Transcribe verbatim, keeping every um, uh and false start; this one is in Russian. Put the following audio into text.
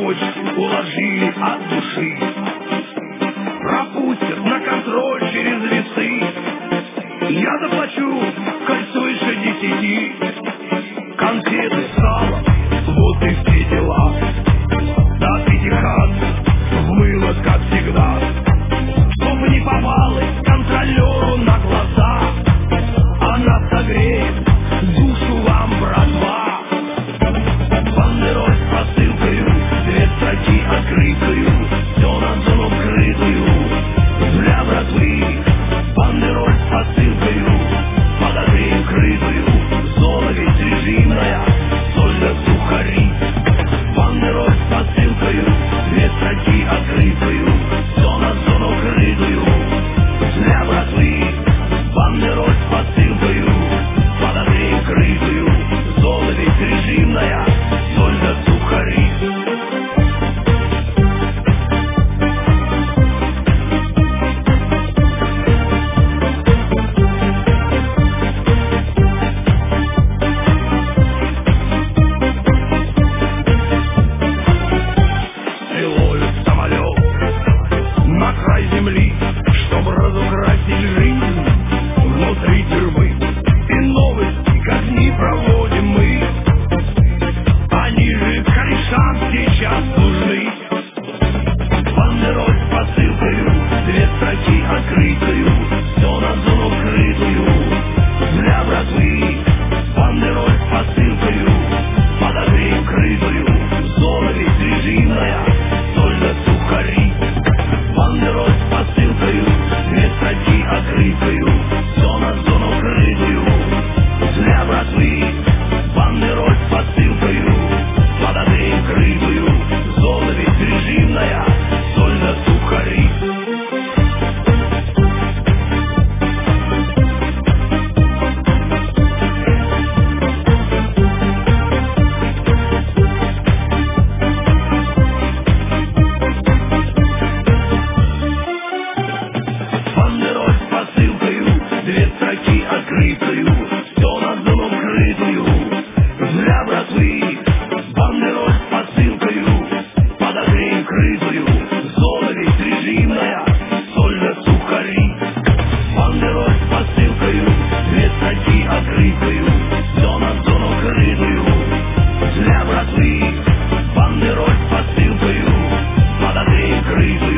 ночь уложили от души. Пропустят на контроль через весы. Я заплачу, коль свыше десяти. Конфеты, сало, вот и все дела. До пятихат в мыло, как всегда. Чтоб не попалось контролеру на глаза. Она согреет душу вам, братва. Бандероль с посылкою, две строки открытую, все на зону вкрытую для братвы. Бандероль с посылкою, подогреем крытую, зона ведь режимная, соль да сухари. Бандероль с посылкою, две строки открытую, все на зону вкрытую для братвы. Бандероль с посылкою, подогреем крытую, зона ведь режимная, соль да сухари. На край земли, чтобы разукрасить жизнь внутри тюрьмы. И новости, как ни проводим мы, они же корешам сейчас нужны. Бандероль с посылкою, две строки открытую, все на зону вкрытую для братвы. Бандероль с посылкою, подогреем крытую, зона ведь режимная, соль да сухари. Бандероль с посылкою, две строки открытую, все на зону вкрытую для братвы. Бандероль с посылкою, подогреем крытую, зона ведь режимная, соль да сухари. Бандероль с посылкою, две строки открытую, все на зону вкрытую для братвы. Бандероль с посылкою, подогреем крытую, зона ведь режимная, соль да сухари. Бандероль с посылкою, две строки открытую, все на зону вкрытую для братвы. Бандероль с посылкою, подогреем крытую.